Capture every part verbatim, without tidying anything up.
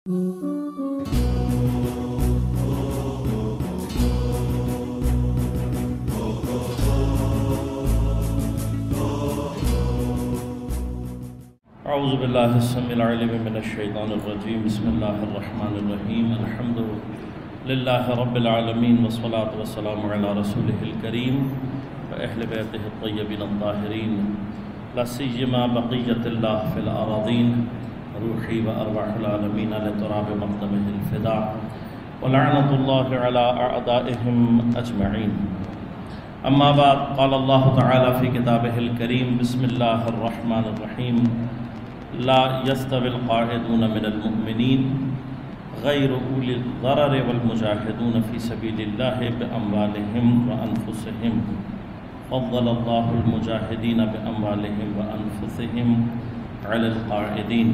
اعوذ باللہ السمیع العلیم من الشیطان الرجیم بسم اللہ الرحمن الرحیم الحمد للہ رب العالمین والصلاة والسلام علی رسولہ الکریم واہل بیتہ الطیبین الطاہرین لا سیما بقیۃ اللہ فی الاراضین روحی و ارواح العالمین علی تراب مقدمہ الفداء ولعنۃ اللہ علی اعدائہم اجمعین. اما بعد قال اللہ تعالی فی کتابہ الکریم بسم اللہ الرحمن الرحیم لا يستوي القاعدون من المؤمنين غير أولي الضرر والمجاهدون في سبيل الله بأموالهم وأنفسهم فضل الله المجاهدين بأموالهم وأنفسهم على القاعدين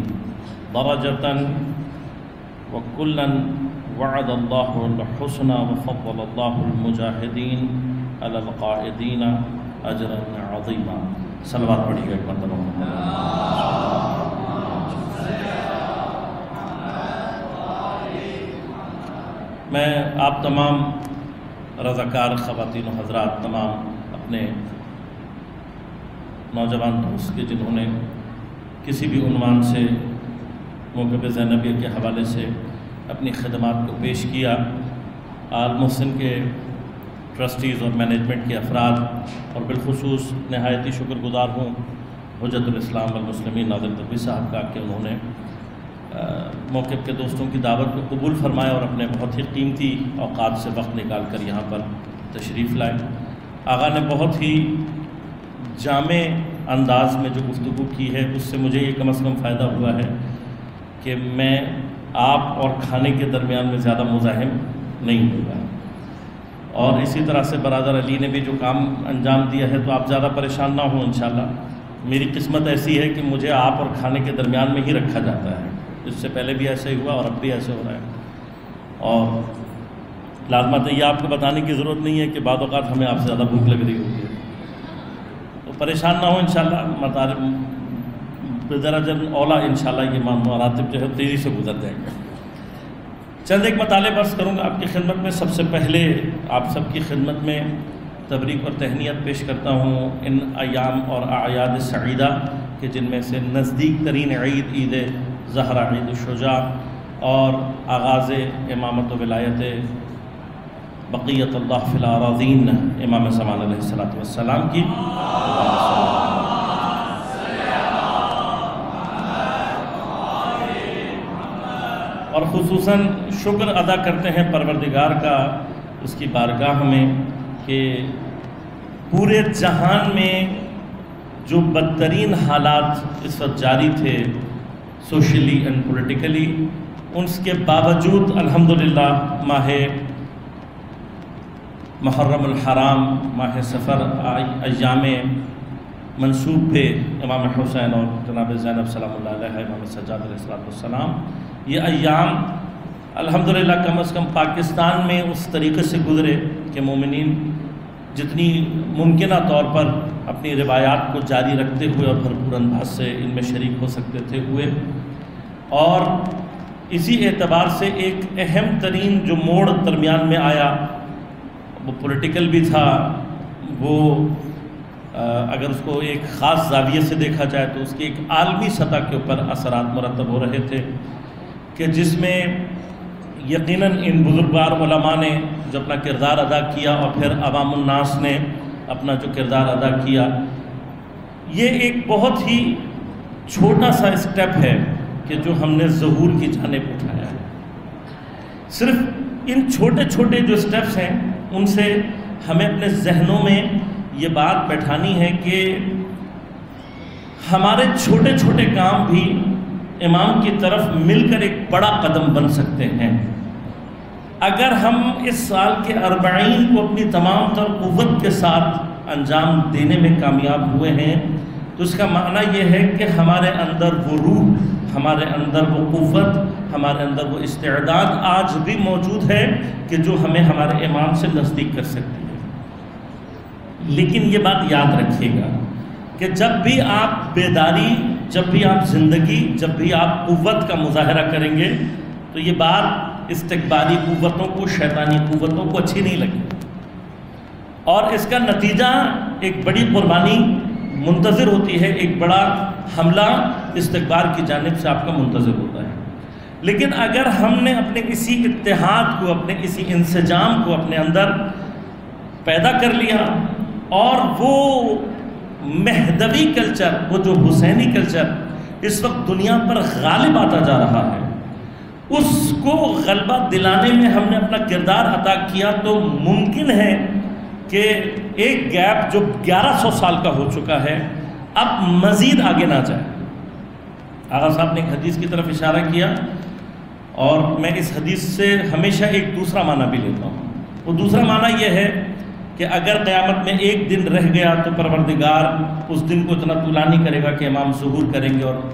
درجة وكلا وعد الله الحسنى وفضل الله المجاهدين على القاعدين أجرا عظيما. صلوات پڑھیے ایک مرتبہ. میں آپ تمام رضاکار خواتین و حضرات، تمام اپنے نوجوان دوست کے جنہوں نے کسی بھی عنوان سے موقع زینبیہ کے حوالے سے اپنی خدمات کو پیش کیا، آل محسن کے ٹرسٹیز اور مینجمنٹ کے افراد اور بالخصوص نہایت ہی شکر گزار ہوں حجت الاسلام والمسلمین ناظر تقوی صاحب کا کہ انہوں نے موقف کے دوستوں کی دعوت کو قبول فرمایا اور اپنے بہت ہی قیمتی اوقات سے وقت نکال کر یہاں پر تشریف لائے. آغا نے بہت ہی جامع انداز میں جو گفتگو کی ہے اس سے مجھے یہ کم از کم فائدہ ہوا ہے کہ میں آپ اور کھانے کے درمیان میں زیادہ مزاحم نہیں ہوگا، اور اسی طرح سے برادر علی نے بھی جو کام انجام دیا ہے تو آپ زیادہ پریشان نہ ہوں. انشاءاللہ میری قسمت ایسی ہے کہ مجھے آپ اور کھانے کے درمیان میں ہی رکھا جاتا ہے. اس سے پہلے بھی ایسے ہی ہوا اور اب بھی ایسے ہو رہا ہے، اور لازمات یہ آپ کو بتانے کی ضرورت نہیں ہے کہ بعض اوقات ہمیں آپ سے زیادہ بھوک لگ رہی ہوتی ہے، تو پریشان نہ ہو. انشاءاللہ مطالب بدرجن اولا انشاءاللہ یہ مراتب جو ہے تیزی سے گزر جائیں گے. چند ایک مطالب عرض کروں گا آپ کی خدمت میں. سب سے پہلے آپ سب کی خدمت میں تبریک اور تہنیت پیش کرتا ہوں ان ایام اور اعیاد سعیدہ کہ جن میں سے نزدیک ترین عید عید زہرا عید الشجاع اور آغاز امامت و ولایت بقیت اللہ فی الاراضین امام زمان علیہ الصلوۃ والسلام کی. اور خصوصاً شکر ادا کرتے ہیں پروردگار کا اس کی بارگاہ میں کہ پورے جہان میں جو بدترین حالات اس وقت جاری تھے سوشلی اینڈ پولیٹیکلی، اس کے باوجود الحمدللہ ماہ محرم الحرام ماہ سفر ایام منسوب پہ امام حسین اور جناب زینب سلام اللہ علیہ امام سجاد علیہ الصلوۃ والسلام، یہ ایام الحمدللہ کم از کم پاکستان میں اس طریقے سے گزرے کہ مومنین جتنی ممکنہ طور پر اپنی روایات کو جاری رکھتے ہوئے اور بھرپور انداز سے ان میں شریک ہو سکتے تھے ہوئے. اور اسی اعتبار سے ایک اہم ترین جو موڑ درمیان میں آیا وہ پولیٹیکل بھی تھا، وہ اگر اس کو ایک خاص زاویے سے دیکھا جائے تو اس کی ایک عالمی سطح کے اوپر اثرات مرتب ہو رہے تھے کہ جس میں یقیناً ان بزرگوار علماء نے جو اپنا کردار ادا کیا اور پھر عوام الناس نے اپنا جو کردار ادا کیا، یہ ایک بہت ہی چھوٹا سا اسٹیپ ہے کہ جو ہم نے ظہور کی جانب اٹھایا ہے. صرف ان چھوٹے چھوٹے جو اسٹیپس ہیں ان سے ہمیں اپنے ذہنوں میں یہ بات بیٹھانی ہے کہ ہمارے چھوٹے چھوٹے کام بھی امام کی طرف مل کر ایک بڑا قدم بن سکتے ہیں. اگر ہم اس سال کے اربعین کو اپنی تمام تر قوت کے ساتھ انجام دینے میں کامیاب ہوئے ہیں تو اس کا معنی یہ ہے کہ ہمارے اندر وہ روح، ہمارے اندر وہ قوت، ہمارے اندر وہ استعداد آج بھی موجود ہے کہ جو ہمیں ہمارے امام سے نزدیک کر سکتی ہے. لیکن یہ بات یاد رکھیے گا کہ جب بھی آپ بیداری، جب بھی آپ زندگی، جب بھی آپ قوت کا مظاہرہ کریں گے تو یہ بات استکباری قوتوں کو، شیطانی قوتوں کو اچھی نہیں لگی، اور اس کا نتیجہ ایک بڑی قربانی منتظر ہوتی ہے، ایک بڑا حملہ استکبار کی جانب سے آپ کا منتظر ہوتا ہے۔ لیکن اگر ہم نے اپنے اسی اتحاد کو، اپنے اسی انسجام کو اپنے اندر پیدا کر لیا، اور وہ مہدوی کلچر، وہ جو حسینی کلچر اس وقت دنیا پر غالب آتا جا رہا ہے، اس کو غلبہ دلانے میں ہم نے اپنا کردار ادا کیا، تو ممکن ہے کہ ایک گیپ جو گیارہ سو سال کا ہو چکا ہے اب مزید آگے نہ جائے۔ آغا صاحب نے ایک حدیث کی طرف اشارہ کیا، اور میں اس حدیث سے ہمیشہ ایک دوسرا معنی بھی لیتا ہوں۔ وہ دوسرا معنی یہ ہے کہ اگر قیامت میں ایک دن رہ گیا تو پروردگار اس دن کو اتنا طولانی کرے گا کہ امام ظہور کریں گے اور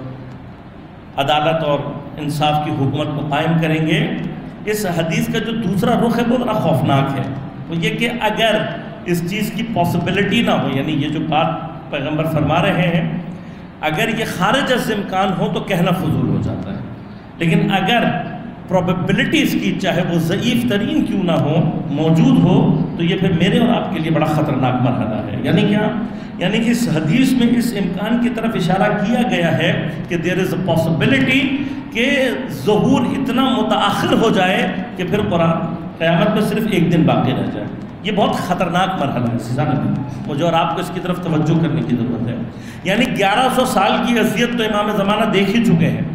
عدالت اور انصاف کی حکومت کو قائم کریں گے۔ اس حدیث کا جو دوسرا رخ ہے وہ بڑا خوفناک ہے، وہ یہ کہ اگر اس چیز کی پاسبلٹی نہ ہو، یعنی یہ جو بات پیغمبر فرما رہے ہیں اگر یہ خارج از امکان ہو تو کہنا فضول ہو جاتا ہے، لیکن اگر پروبیبلٹی اس کی چاہے وہ ضعیف ترین کیوں نہ ہو موجود ہو تو یہ پھر میرے اور آپ کے لیے بڑا خطرناک مرحلہ ہے۔ یعنی کیا؟ یعنی اس حدیث میں اس امکان کی طرف اشارہ کیا گیا ہے کہ دیر از اے پاسبلٹی کہ ظہور اتنا متاخر ہو جائے کہ پھر قرآن قیامت میں صرف ایک دن باقی رہ جائے۔ یہ بہت خطرناک مرحلہ ہے سیزانہ میں، مجھے اور آپ کو اس کی طرف توجہ کرنے کی ضرورت ہے۔ یعنی گیارہ سو سال کی اذیت تو امام زمانہ دیکھ ہی چکے ہیں۔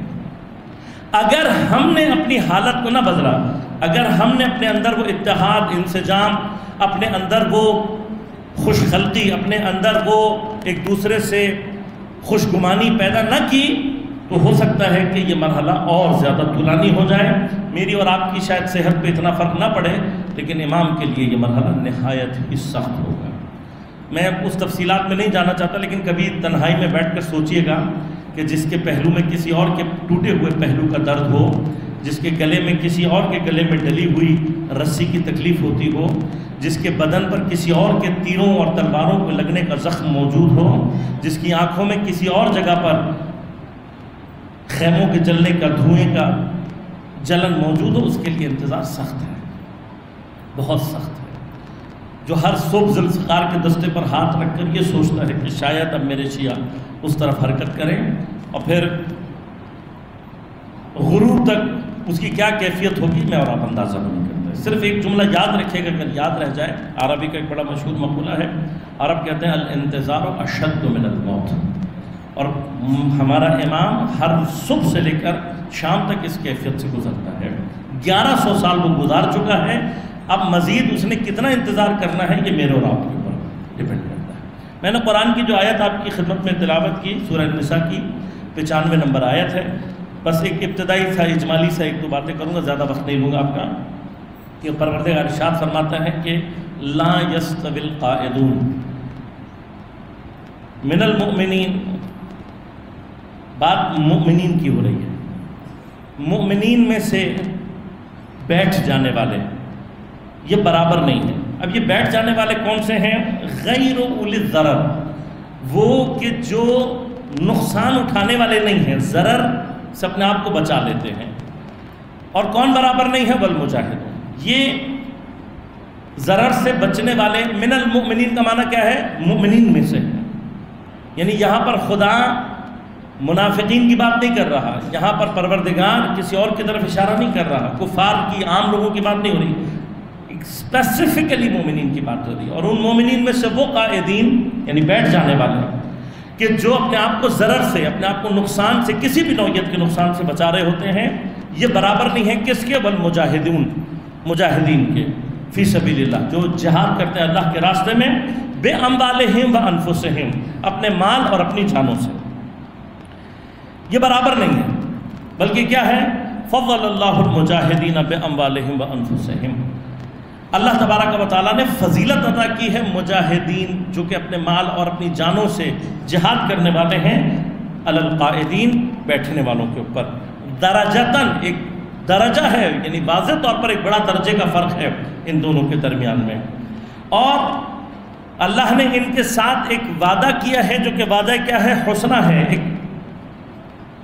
اگر ہم نے اپنی حالت کو نہ بدلا، اگر ہم نے اپنے اندر وہ اتحاد، انسجام، اپنے اندر وہ خوش خلقی، اپنے اندر وہ ایک دوسرے سے خوش گمانی پیدا نہ کی تو ہو سکتا ہے کہ یہ مرحلہ اور زیادہ طولانی ہو جائے۔ میری اور آپ کی شاید صحت پہ اتنا فرق نہ پڑے، لیکن امام کے لیے یہ مرحلہ نہایت ہی سخت ہوگا۔ میں اس تفصیلات میں نہیں جانا چاہتا، لیکن کبھی تنہائی میں بیٹھ کر سوچئے گا کہ جس کے پہلو میں کسی اور کے ٹوٹے ہوئے پہلو کا درد ہو، جس کے گلے میں کسی اور کے گلے میں ڈلی ہوئی رسی کی تکلیف ہوتی ہو، جس کے بدن پر کسی اور کے تیروں اور تلواروں کو لگنے کا زخم موجود ہو، جس کی آنکھوں میں کسی اور جگہ پر خیموں کے جلنے کا، دھوئیں کا جلن موجود ہو، اس کے لیے انتظار سخت ہے، بہت سخت ہے۔ جو ہر صبح ذوالفقار کے دستے پر ہاتھ رکھ کر یہ سوچتا ہے کہ شاید اب میرے شیعہ اس طرف حرکت کریں، اور پھر غروب تک اس کی کیا کیفیت ہوگی میں اور آپ اندازہ نہیں کرتے۔ صرف ایک جملہ یاد رکھے گا، اگر یاد رہ جائے، عربی کا ایک بڑا مشہور مقولہ ہے، عرب کہتے ہیں الانتظار اشد من الموت، اور ہمارا امام ہر صبح سے لے کر شام تک اس کیفیت سے گزرتا ہے۔ گیارہ سو سال وہ گزار چکا ہے، اب مزید اس نے کتنا انتظار کرنا ہے یہ میرے اور آپ کے اوپر ڈپینڈ کرتا ہے۔ میں نے قرآن کی جو آیت آپ کی خدمت میں تلاوت کی، سورہ نساء کی پچانوے نمبر آیت ہے، بس ایک ابتدائی سا اجمالی سا ایک دو باتیں کروں گا، زیادہ وقت نہیں لوں گا آپ کا، کہ پروردگار ارشاد فرماتا ہے کہ لا یستوی القاعدون من المؤمنین، بات مؤمنین کی ہو رہی ہے، مؤمنین میں سے بیٹھ جانے والے یہ برابر نہیں ہے۔ اب یہ بیٹھ جانے والے کون سے ہیں؟ غیر اولی الضرر، وہ کہ جو نقصان اٹھانے والے نہیں ہیں، ضرر سے اپنے آپ کو بچا لیتے ہیں۔ اور کون برابر نہیں ہے؟ والمجاہدون، یہ ضرر سے بچنے والے، من المؤمنین کا معنی کیا ہے؟ مؤمنین میں سے ہے۔ یعنی یہاں پر خدا منافقین کی بات نہیں کر رہا، یہاں پر پروردگار کسی اور کی طرف اشارہ نہیں کر رہا، کفار کی، عام لوگوں کی بات نہیں ہو رہی، اسپیسیفکلی مومنین کی بات ہو رہی ہے۔ اور ان مومنین میں سے وہ قائدین، یعنی بیٹھ جانے والے کہ جو اپنے آپ کو ضرر سے، اپنے آپ کو نقصان سے، کسی بھی نوعیت کے نقصان سے بچا رہے ہوتے ہیں، یہ برابر نہیں ہے کس کے؟ والمجاہدون، مجاہدین کے، فی سبیل اللہ، جو جہاد کرتے ہیں اللہ کے راستے میں، بے اموالہم و انفسہم، اپنے مال اور اپنی جانوں سے، یہ برابر نہیں ہے، بلکہ کیا ہے؟ فضل اللہ المجاہدین باموالہم و انفسہم، اللہ تبارک و تعالیٰ نے فضیلت عطا کی ہے مجاہدین جو کہ اپنے مال اور اپنی جانوں سے جہاد کرنے والے ہیں، علی القائدین، بیٹھنے والوں کے اوپر، درجتاً، ایک درجہ ہے، یعنی واضح طور پر ایک بڑا درجے کا فرق ہے ان دونوں کے درمیان میں۔ اور اللہ نے ان کے ساتھ ایک وعدہ کیا ہے جو کہ وعدہ کیا ہے؟ حسنہ ہے، ایک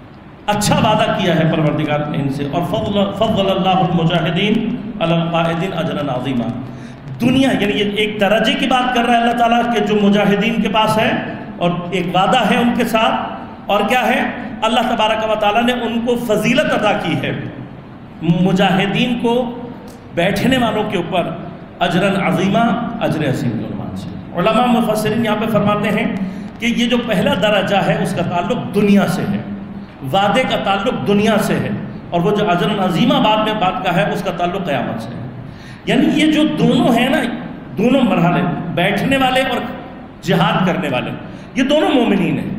اچھا وعدہ کیا ہے پروردگار نے ان سے. اور فضل فضل اللہ المجاہدین علی القائدین اجرا عظیما. دنیا یعنی یہ ایک درجے کی بات کر رہا ہے اللہ تعالیٰ کہ جو مجاہدین کے پاس ہے, اور ایک وعدہ ہے ان کے ساتھ, اور کیا ہے, اللہ تبارک و تعالیٰ نے ان کو فضیلت عطا کی ہے. مجاہدین کو بیٹھنے والوں کے اوپر اجرن عظیمہ, اجر عظیم کے عنوان سے. علماء مفسرین یہاں پہ فرماتے ہیں کہ یہ جو پہلا درجہ ہے اس کا تعلق دنیا سے ہے, وعدے کا تعلق دنیا سے ہے, اور وہ جو اجرن عظیمہ بعد میں بات کا ہے اس کا تعلق قیامت سے ہے. یعنی یہ جو دونوں ہیں نا, دونوں مرحلے, بیٹھنے والے اور جہاد کرنے والے, یہ دونوں مومنین ہیں,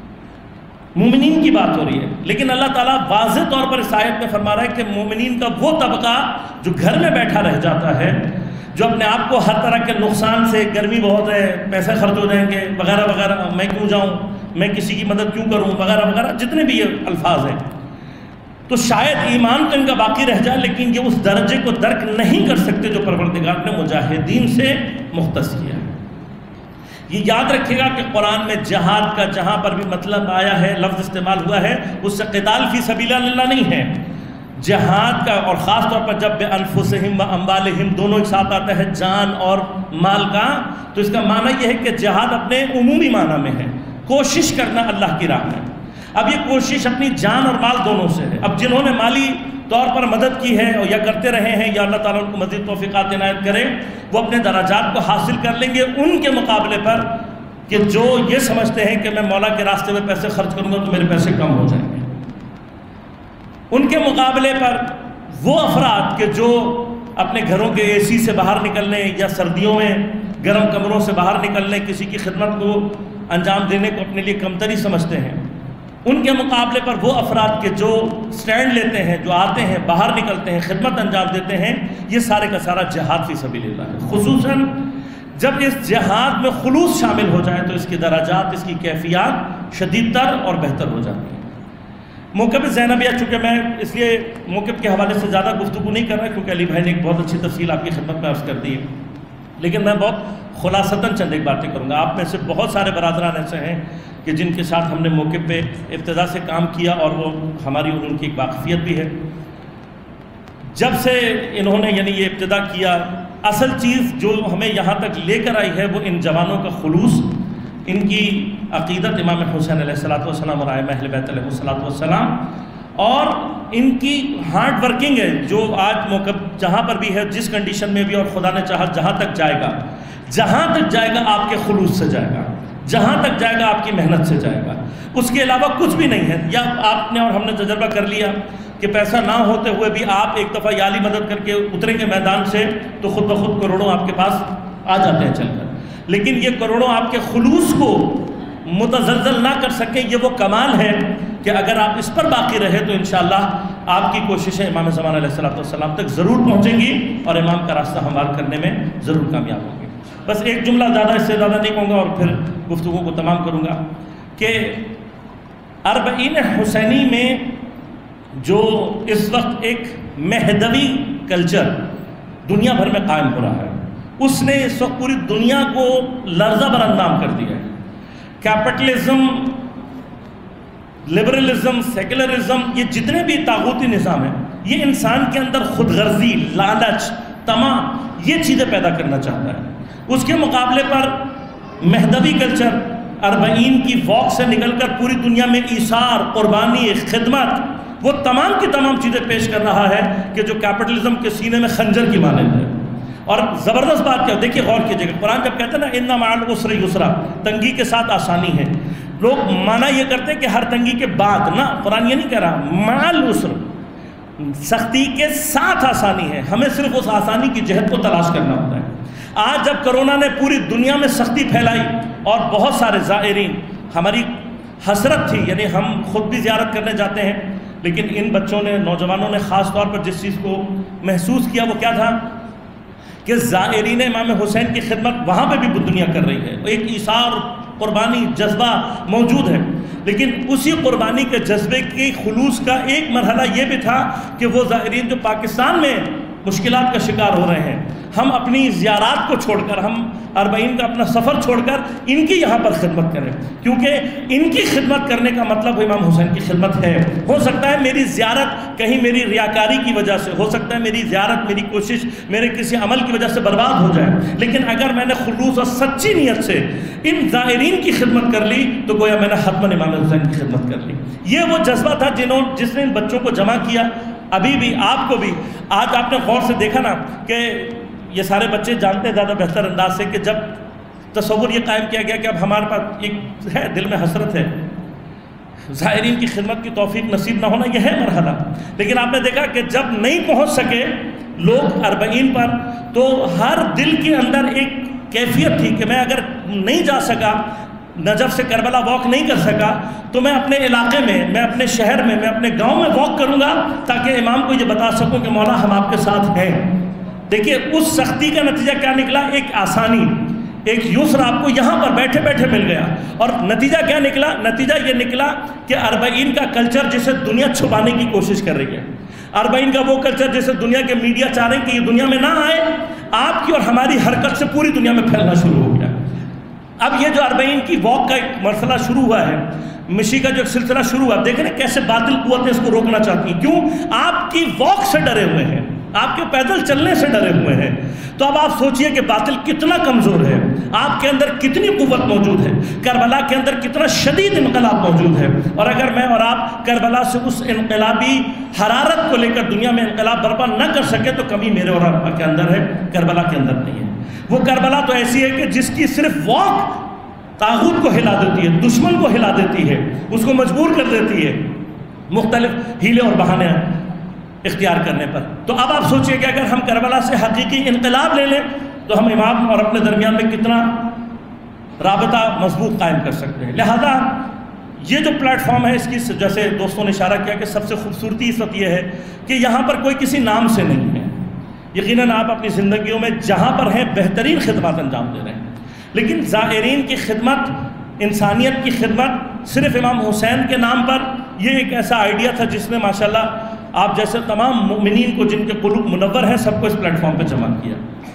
مومنین کی بات ہو رہی ہے. لیکن اللہ تعالیٰ واضح طور پر اس آیت میں فرما رہا ہے کہ مومنین کا وہ طبقہ جو گھر میں بیٹھا رہ جاتا ہے, جو اپنے آپ کو ہر طرح کے نقصان سے, گرمی بہت ہے, پیسے خرچ ہو جائیں گے وغیرہ وغیرہ, میں کیوں جاؤں, میں کسی کی مدد کیوں کروں وغیرہ وغیرہ, جتنے بھی یہ الفاظ ہیں, تو شاید ایمان تو ان کا باقی رہ جائے لیکن یہ اس درجے کو درک نہیں کر سکتے جو پروردگار نے مجاہدین سے مختص کیا ہے. یہ یاد رکھے گا کہ قرآن میں جہاد کا جہاں پر بھی مطلب آیا ہے, لفظ استعمال ہوا ہے, اس سے قتال فی سبیل اللہ نہیں ہے. جہاد کا, اور خاص طور پر جب بِأَنفُسِهِمْ وَأَمْوَالِهِمْ دونوں ایک ساتھ آتا ہے, جان اور مال کا, تو اس کا معنی یہ ہے کہ جہاد اپنے عمومی معنی میں ہے, کوشش کرنا اللہ کی راہ میں. اب یہ کوشش اپنی جان اور مال دونوں سے ہے. اب جنہوں نے مالی طور پر مدد کی ہے اور یا کرتے رہے ہیں, یا اللہ تعالیٰ ان کو مزید توفیقات عنایت کرے, وہ اپنے درجات کو حاصل کر لیں گے ان کے مقابلے پر کہ جو یہ سمجھتے ہیں کہ میں مولا کے راستے میں پیسے خرچ کروں گا تو میرے پیسے کم ہو جائیں گے. ان کے مقابلے پر وہ افراد کہ جو اپنے گھروں کے اے سی سے باہر نکلنے یا سردیوں میں گرم کمروں سے باہر نکلنے, کسی کی خدمت کو انجام دینے کو اپنے لیے کمتری سمجھتے ہیں, ان کے مقابلے پر وہ افراد کے جو سٹینڈ لیتے ہیں, جو آتے ہیں, باہر نکلتے ہیں, خدمت انجام دیتے ہیں, یہ سارے کا سارا جہاد فی سبیل اللہ ہے. خصوصاً جب اس جہاد میں خلوص شامل ہو جائے تو اس کی درجات, اس کی کیفیات شدید تر اور بہتر ہو جاتی ہیں. موقب زینبیہ, چونکہ میں اس لیے موقب کے حوالے سے زیادہ گفتگو نہیں کر رہا کیونکہ علی بھائی نے ایک بہت اچھی تفصیل آپ کی خدمت میں عرض کر دی ہے, لیکن میں بہت خلاصتاً چند ایک باتیں کروں گا. آپ میں سے بہت سارے برادران ایسے ہیں کہ جن کے ساتھ ہم نے موقع پہ ابتدا سے کام کیا اور وہ ہماری اور ان کی ایک واقفیت بھی ہے. جب سے انہوں نے یعنی یہ ابتدا کیا, اصل چیز جو ہمیں یہاں تک لے کر آئی ہے وہ ان جوانوں کا خلوص, ان کی عقیدت امام حسین علیہ الصلوۃ والسلام اور ائمہ اہل بیت علیہ الصلوۃ والسلام, اور ان کی ہارڈ ورکنگ ہے جو آج موقع جہاں پر بھی ہے, جس کنڈیشن میں بھی, اور خدا نے چاہا جہاں تک جائے گا, جہاں تک جائے گا آپ کے خلوص سے جائے گا, جہاں تک جائے گا آپ کی محنت سے جائے گا, اس کے علاوہ کچھ بھی نہیں ہے. یا آپ نے اور ہم نے تجربہ کر لیا کہ پیسہ نہ ہوتے ہوئے بھی آپ ایک دفعہ یالی مدد کر کے اتریں گے میدان سے تو خود بخود کروڑوں آپ کے پاس آ جاتے ہیں چل کر, لیکن یہ کروڑوں آپ کے خلوص کو متزلزل نہ کر سکیں. یہ وہ کمال ہے کہ اگر آپ اس پر باقی رہے تو انشاءاللہ آپ کی کوششیں امام زمان علیہ الصلوۃ والسلام تک ضرور پہنچیں گی اور امام کا راستہ ہموار کرنے میں ضرور کامیاب ہوں گے. بس ایک جملہ زیادہ, اس سے زیادہ نہیں کہوں گا اور پھر گفتگو کو تمام کروں گا, کہ اربعین حسینی میں جو اس وقت ایک مہدوی کلچر دنیا بھر میں قائم ہو رہا ہے, اس نے اس وقت پوری دنیا کو لرزہ بر اندام کر دیا ہے. کیپٹلزم, لبرلزم, سیکولرزم, یہ جتنے بھی طاغوتی نظام ہیں, یہ انسان کے اندر خود غرضی, لالچ, طمع, یہ چیزیں پیدا کرنا چاہتا ہے. اس کے مقابلے پر مہدوی کلچر اربعین کی واک سے نکل کر پوری دنیا میں ایثار, قربانی, خدمت, وہ تمام کی تمام چیزیں پیش کر رہا ہے کہ جو کیپٹلزم کے سینے میں خنجر کی مانند ہے. اور زبردست بات کیا, دیکھیے غور کیجیے گا, قرآن جب کہتا ہے نا اِنَّ مَعَ الْعُسْرِ یُسْرًا, تنگی کے ساتھ آسانی ہے, لوگ معنی یہ کرتے ہیں کہ ہر تنگی کے بعد, نہ, قرآن یہ نہیں کہہ رہا, مَعَ الْعُسْرِ, سختی کے ساتھ آسانی ہے. ہمیں صرف اس آسانی کی جہت کو تلاش کرنا ہوتا ہے. آج جب کرونا نے پوری دنیا میں سختی پھیلائی اور بہت سارے زائرین, ہماری حسرت تھی, یعنی ہم خود بھی زیارت کرنے جاتے ہیں, لیکن ان بچوں نے, نوجوانوں نے خاص طور پر جس چیز کو محسوس کیا وہ کیا تھا کہ زائرین امام حسین کی خدمت وہاں پہ بھی دنیا کر رہی ہے. ایک ایثار, قربانی, جذبہ موجود ہے, لیکن اسی قربانی کے جذبے کی خلوص کا ایک مرحلہ یہ بھی تھا کہ وہ زائرین جو پاکستان میں مشکلات کا شکار ہو رہے ہیں، ہم اپنی زیارات کو چھوڑ کر، ہم اربعین کا اپنا سفر چھوڑ کر ان کی یہاں پر خدمت کریں، کیونکہ ان کی خدمت کرنے کا مطلب امام حسین کی خدمت ہے۔ ہو سکتا ہے میری زیارت کہیں میری ریاکاری کی وجہ سے، ہو سکتا ہے میری زیارت، میری کوشش میرے کسی عمل کی وجہ سے برباد ہو جائے، لیکن اگر میں نے خلوص اور سچی نیت سے ان زائرین کی خدمت کر لی تو گویا میں نے حتماً امام حسین کی خدمت کر لی۔ یہ وہ جذبہ تھا جنہوں جس نے ان بچوں کو جمع کیا۔ ابھی بھی آپ کو بھی آج آپ نے غور سے دیکھا نا کہ یہ سارے بچے جانتے ہیں زیادہ بہتر انداز سے کہ جب تصور یہ قائم کیا گیا کہ اب ہمارے پاس ایک ہے، دل میں حسرت ہے، زائرین کی خدمت کی توفیق نصیب نہ ہونا یہ ہے مرحلہ، لیکن آپ نے دیکھا کہ جب نہیں پہنچ سکے لوگ اربعین پر تو ہر دل کے اندر ایک کیفیت تھی کہ میں اگر نہیں جا سکا، نجف سے کربلا واک نہیں کر سکا تو میں اپنے علاقے میں، میں اپنے شہر میں، میں اپنے گاؤں میں واک کروں گا تاکہ امام کو یہ بتا سکوں کہ مولا ہم آپ کے ساتھ ہیں۔ دیکھیے اس سختی کا نتیجہ کیا نکلا، ایک آسانی، ایک یسر آپ کو یہاں پر بیٹھے بیٹھے مل گیا، اور نتیجہ کیا نکلا؟ نتیجہ یہ نکلا کہ اربعین کا کلچر جسے دنیا چھپانے کی کوشش کر رہی ہے، اربعین کا وہ کلچر جسے دنیا کے میڈیا چاہ رہے ہیں کہ یہ دنیا میں نہ آئے، آپ کی اور ہماری حرکت سے پوری دنیا میں پھیلنا شروع ہو گیا۔ اب یہ جو اربعین کی واک کا ایک مرحلہ شروع ہوا ہے، مشی کا جو ایک سلسلہ شروع ہوا، دیکھیں نا کیسے باطل قوتیں اس کو روکنا چاہتی ہیں، کیوں؟ آپ کی واک سے ڈرے ہوئے ہیں، آپ کے پیدل چلنے سے ڈرے ہوئے ہیں۔ تو اب آپ سوچئے کہ باطل کتنا کمزور ہے، آپ کے اندر کتنی قوت موجود ہے، کربلا کے اندر کتنا شدید انقلاب موجود ہے، اور اگر میں اور آپ کربلا سے اس انقلابی حرارت کو لے کر دنیا میں انقلاب برپا نہ کر سکے تو کمی میرے اور آپ کے اندر ہے، کربلا کے اندر نہیں ہے۔ وہ کربلا تو ایسی ہے کہ جس کی صرف واک طاغوت کو ہلا دیتی ہے، دشمن کو ہلا دیتی ہے، اس کو مجبور کر دیتی ہے مختلف ہیلے اور بہانے اختیار کرنے پر۔ تو اب آپ سوچئے کہ اگر ہم کربلا سے حقیقی انقلاب لے لیں تو ہم امام اور اپنے درمیان میں کتنا رابطہ مضبوط قائم کر سکتے ہیں۔ لہذا یہ جو پلیٹ فارم ہے، اس کی جیسے دوستوں نے اشارہ کیا کہ سب سے خوبصورتی اس وقت یہ ہے کہ یہاں پر کوئی کسی نام سے نہیں ہے۔ یقیناً آپ اپنی زندگیوں میں جہاں پر ہیں بہترین خدمات انجام دے رہے ہیں، لیکن زائرین کی خدمت، انسانیت کی خدمت صرف امام حسین کے نام پر، یہ ایک ایسا آئیڈیا تھا جس نے ماشاءاللہ آپ جیسے تمام مومنین کو جن کے قلوب منور ہیں سب کو اس پلیٹ فارم پہ جمع کیا۔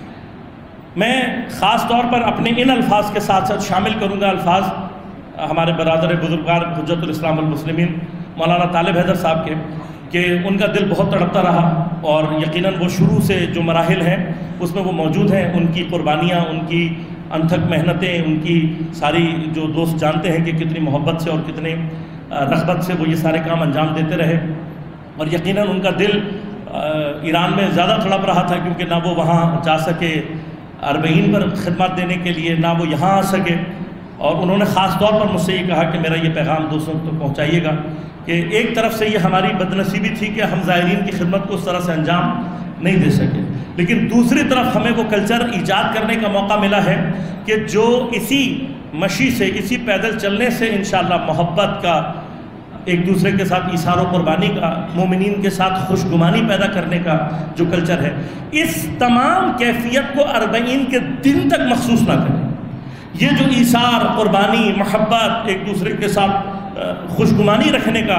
میں خاص طور پر اپنے ان الفاظ کے ساتھ ساتھ شامل کروں گا الفاظ ہمارے برادر بزرگوار حجت الاسلام والمسلمین مولانا طالب حیدر صاحب کے، کہ ان کا دل بہت تڑپتا رہا، اور یقیناً وہ شروع سے جو مراحل ہیں اس میں وہ موجود ہیں، ان کی قربانیاں، ان کی انتھک محنتیں، ان کی ساری جو دوست جانتے ہیں کہ کتنی محبت سے اور کتنے رغبت سے وہ یہ سارے کام انجام دیتے رہے، اور یقیناً ان کا دل ایران میں زیادہ تڑپ رہا تھا کیونکہ نہ وہ وہاں جا سکے اربعین پر خدمات دینے کے لیے، نہ وہ یہاں آ سکے، اور انہوں نے خاص طور پر مجھ سے یہ کہا کہ میرا یہ پیغام دوستوں کو پہنچائیے گا کہ ایک طرف سے یہ ہماری بدنصیبی تھی کہ ہم زائرین کی خدمت کو اس طرح سے انجام نہیں دے سکے، لیکن دوسری طرف ہمیں وہ کلچر ایجاد کرنے کا موقع ملا ہے کہ جو اسی مشی سے، اسی پیدل چلنے سے انشاءاللہ محبت کا، ایک دوسرے کے ساتھ ایثار و قربانی کا، مومنین کے ساتھ خوشگمانی پیدا کرنے کا جو کلچر ہے، اس تمام کیفیت کو اربعین کے دن تک مخصوص نہ کریں۔ یہ جو ایثار، قربانی، محبت، ایک دوسرے کے ساتھ خوشگمانی رکھنے کا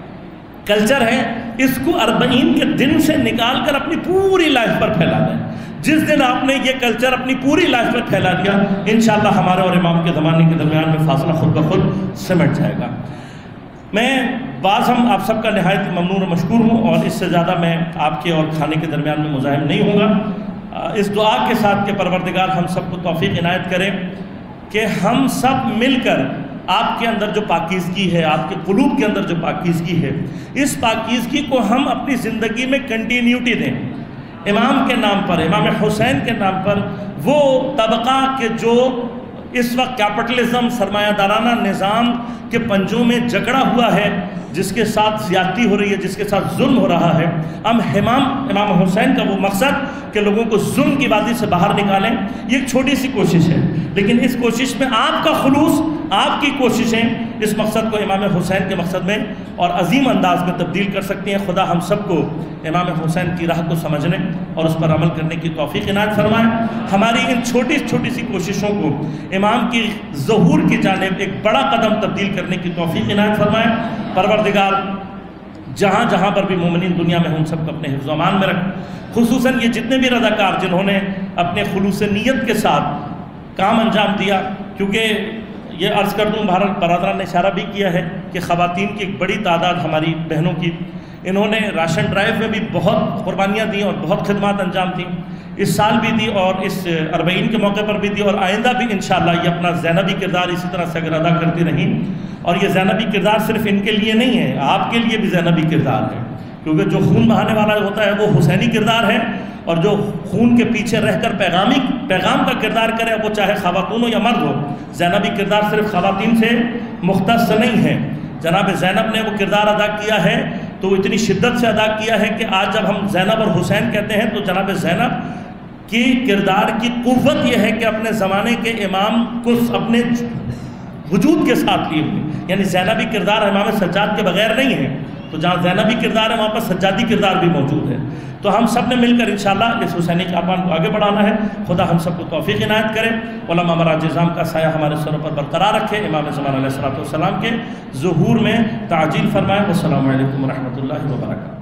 کلچر ہے، اس کو اربعین کے دن سے نکال کر اپنی پوری لائف پر پھیلا دیں۔ جس دن آپ نے یہ کلچر اپنی پوری لائف پر پھیلا دیا، انشاءاللہ ہمارے اور امام کے زمانے کے درمیان میں فاصلہ خود بخود سمٹ جائے گا۔ میں بعض ہم آپ سب کا نہایت ممنون و مشکور ہوں، اور اس سے زیادہ میں آپ کے اور کھانے کے درمیان میں مزاحم نہیں ہوں گا، اس دعا کے ساتھ کہ پروردگار ہم سب کو توفیق عنایت کرے کہ ہم سب مل کر آپ کے اندر جو پاکیزگی ہے، آپ کے قلوب کے اندر جو پاکیزگی ہے، اس پاکیزگی کو ہم اپنی زندگی میں کنٹینیوٹی دیں۔ امام کے نام پر، امام حسین کے نام پر، وہ طبقہ کے جو اس وقت کیپٹلزم، سرمایہ دارانہ نظام کے پنجوں میں جکڑا ہوا ہے، جس کے ساتھ زیادتی ہو رہی ہے، جس کے ساتھ ظلم ہو رہا ہے، ہم امام امام حسین کا وہ مقصد کہ لوگوں کو ظلم کی وادی سے باہر نکالیں، یہ ایک چھوٹی سی کوشش ہے، لیکن اس کوشش میں آپ کا خلوص، آپ کی کوششیں اس مقصد کو امام حسین کے مقصد میں اور عظیم انداز میں تبدیل کر سکتی ہیں۔ خدا ہم سب کو امام حسین کی راہ کو سمجھنے اور اس پر عمل کرنے کی توفیق عنایت فرمائے۔ ہماری ان چھوٹی چھوٹی سی کوششوں کو امام کی ظہور کی جانب ایک بڑا قدم تبدیل کرنے کی توفیق عنایت فرمائے۔ پروردگار جہاں جہاں پر بھی مومنین دنیا میں ہوں سب کو اپنے حفظ و امان میں رکھ. خصوصاً یہ جتنے بھی رضاکار جنہوں نے اپنے خلوص نیت کے ساتھ کام انجام دیا، کیونکہ یہ عرض کر دوں بھارت برادران نے اشارہ بھی کیا ہے کہ خواتین کی ایک بڑی تعداد ہماری بہنوں کی انہوں نے راشن ڈرائیو میں بھی بہت قربانیاں دیں اور بہت خدمات انجام دیں، اس سال بھی دی اور اس اربعین کے موقع پر بھی دی، اور آئندہ بھی انشاءاللہ یہ اپنا زینبی کردار اسی طرح سے اگر ادا کرتی رہیں. اور یہ زینبی کردار صرف ان کے لیے نہیں ہے، آپ کے لیے بھی زینبی کردار ہے، کیونکہ جو خون بہانے والا ہوتا ہے وہ حسینی کردار ہے، اور جو خون کے پیچھے رہ کر پیغامی پیغام کا کردار کرے وہ چاہے خواتون ہو یا مرد ہو. زینبی کردار صرف خواتین سے مختص نہیں ہے. جناب زینب نے وہ کردار ادا کیا ہے تو وہ اتنی شدت سے ادا کیا ہے کہ آج جب ہم زینب اور حسین کہتے ہیں تو جناب زینب کی کردار کی قوت یہ ہے کہ اپنے زمانے کے امام کو اپنے وجود کے ساتھ لیے ہوئے، یعنی زینبی کردار امام سجاد کے بغیر نہیں ہے، تو جہاں زینبی کردار ہے وہاں پر سجادی کردار بھی موجود ہے. تو ہم سب نے مل کر انشاءاللہ اس حسینی کارواں کو آگے بڑھانا ہے. خدا ہم سب کو توفیق عنایت کرے. علماء مراج نظام کا سایہ ہمارے سروں پر برقرار رکھے. امام زمان علیہ الصلوۃ والسلام کے ظہور میں تعجیل فرمائے. والسلام علیکم ورحمۃ اللہ وبرکاتہ.